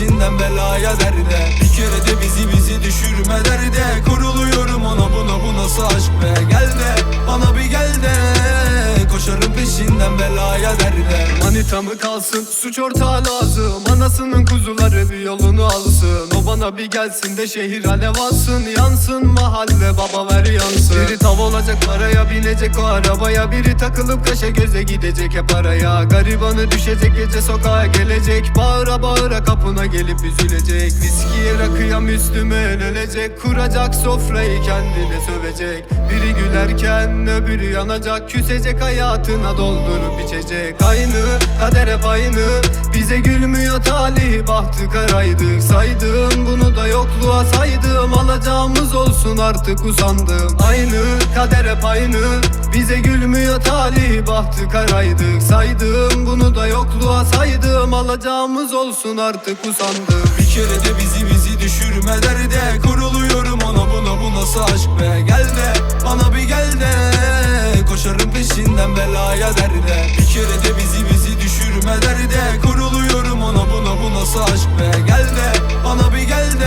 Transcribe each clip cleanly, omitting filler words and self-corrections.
peşinden belaya derde. Bir kere de bizi düşürme derde. Kuruluyorum ona buna, bu nasıl aşk be. Gel de bana bir gel de, koşarım peşinden belaya derde. Manita mı kalsın, suç ortağı lazım. Anasının kuzuları bir yolunu alsın. O bana bir gelsin de şehir alev alsın. Yansın mahalle, baba ver yansın. Biri tav olacak, paraya binecek o arabaya. Biri takılıp kaşa göze gidecek hep araya. Garibanı düşecek, gece sokağa gelecek. Bağıra bağıra kapına gelip üzülecek. Viskiye rakıya Müslüme ölecek. Kuracak sofrayı kendine sövecek. Biri gülerken öbürü yanacak. Küsecek, hayatına doldurup içecek. Aynı kader hep aynı, bize gülmüyor talih, bahtı karaydık. Saydım bunu da yokluğa saydım. Alacağımız olsun artık usandım. Aynı kader hep aynı, bize gülmüyor talih, bahtı karaydık. Saydım bunu da yokluğa saydım. Alacağımız olsun artık usandım. Bir kere de bizi düşürme derde. Kuruluyorum ona buna, bu nasıl aşk be. Gel de bana bir gel de, koşarım peşinden belaya derde. Bir kere de bizi düşürme derde. Kuruluyorum ona buna, bu nasıl aşk be. Gel de bana bir gel de,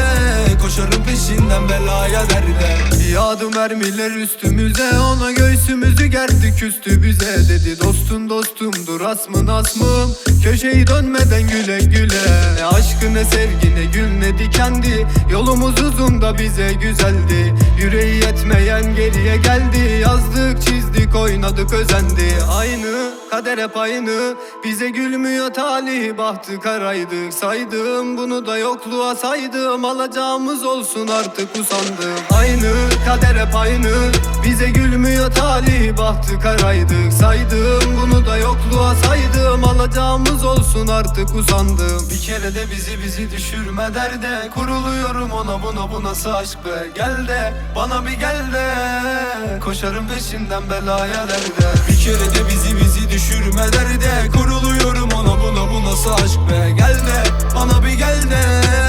koşarım peşinden belaya derde. Yağdı mermiler üstümüze, ona göğsümüzü gerdi küstü bize. Dedi dostun dostumdur, asmın asmım, köşeyi dönmeden güle güle. Ne aşkı ne sevgi ne gül ne dikendi, yolumuz uzun da bize güzeldi. Yüreği yetmeyen geriye geldi, yazdık çizdik oynadık özendi. Aynı kader hep aynı, bize gülmüyor talih, bahtı karaydık. Saydım bunu da yokluğa saydım. Alacağımız olsun artık usandım. Aynı kader hep aynı, bize gülmüyor talih, bahtı karaydık. Saydım bunu da yokluğa saydım. Alacağımız olsun artık usandım. Bir kere de bizi düşürme derde. Kuruluyorum ona buna, bu nasıl aşk be. Gel de bana bir gel de, koşarım peşinden belaya derde. Bir kere de bizi düşürme derde. Kuruluyorum ona buna, bu nasıl aşk be. Gel de bana bir gel de,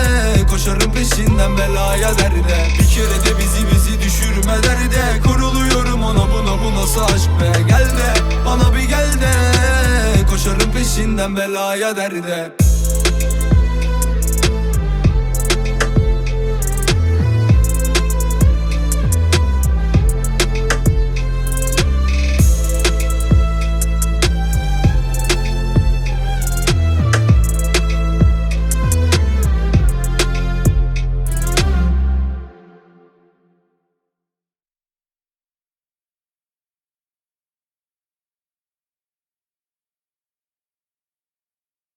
koşarım peşinden belaya derde. Bir kere de bizi düşürme derde. Kuruluyorum ona buna, bu nasıl aşk be. Gel de bana bir gel de, koşarım peşinden belaya derde.